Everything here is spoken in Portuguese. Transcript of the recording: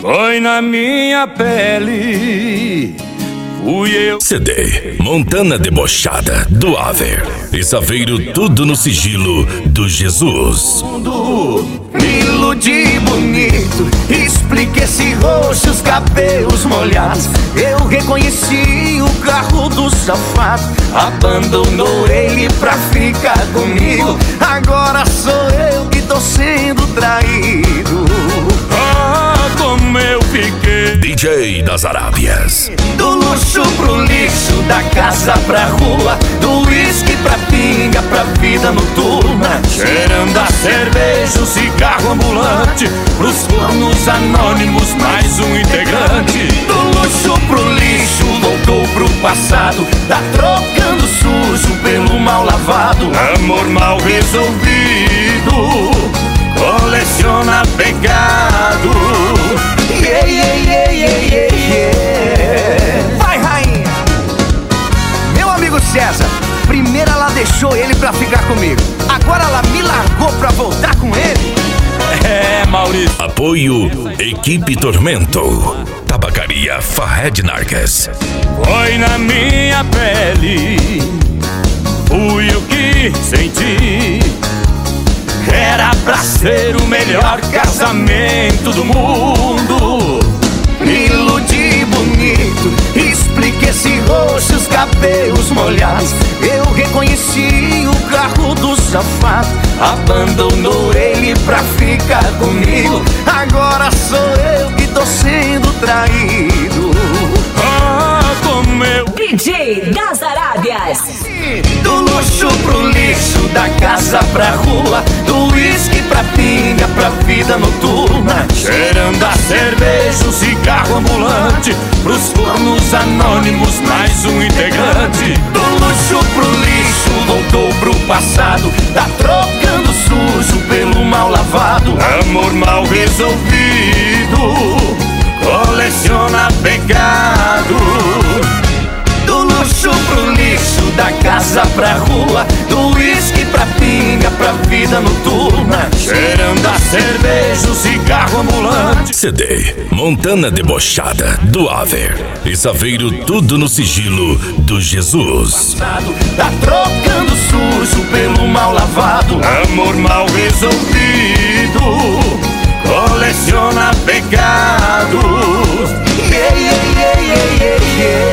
Foi na minha pele, fui eu. CD Montana Debochada do Aver e Saveiro, tudo no sigilo do Jesus. Me iludi bonito, expliquei esse rosto, os cabelos molhados. Eu reconheci o carro do safado, abandonou ele pra ficar comigo. Agora sou eu que tô sendo traído. Como eu fiquei DJ das Arábias. do luxo pro lixo, da casa pra rua, do uísque pra pinga, pra vida noturna, cheirando a cerveja, o cigarro ambulante, pros fornos anônimos, mais um integrante. Do luxo pro lixo, voltou pro passado, tá trocando sujo pelo mal lavado. Amor mal resolvido, coleciona pecado. Yeah, yeah, yeah, yeah, yeah, yeah. Vai, rainha! Meu amigo César, primeiro ela deixou ele pra ficar comigo, agora ela me largou pra voltar com ele. É, Maurício. Apoio Equipe Tormento. Tabacaria Fahed Narques. Foi na minha pele, fui o que senti. Era pra ser o melhor casamento do mundo. Me iludi bonito, expliquei esse rosto, os cabelos molhados. Eu reconheci o carro do safado, abandonou ele pra ficar comigo. Agora sou eu que tô sendo traído. Como eu DJ das Arábias. do luxo pro lixo, da casa pra rua, do uísque pra pinga, pra vida noturna, cheirando a cerveja, o cigarro ambulante, pros fornos anônimos, mais um integrante. Do luxo pro lixo, voltou pro passado, tá trocando sujo pelo mal lavado. Amor mal resolvido, coleciona pecado. Do luxo pro lixo, da casa pra rua, do uísque pra pinga, pra vida noturna, cheirando a cerveja, o cigarro ambulante. CD Montana Debochada do Aver e Saveiro, tudo no sigilo do Jesus. Tá trocando sujo pelo mal lavado. Amor mal resolvido, coleciona pecados. Yeah, yeah, yeah, yeah, yeah, yeah.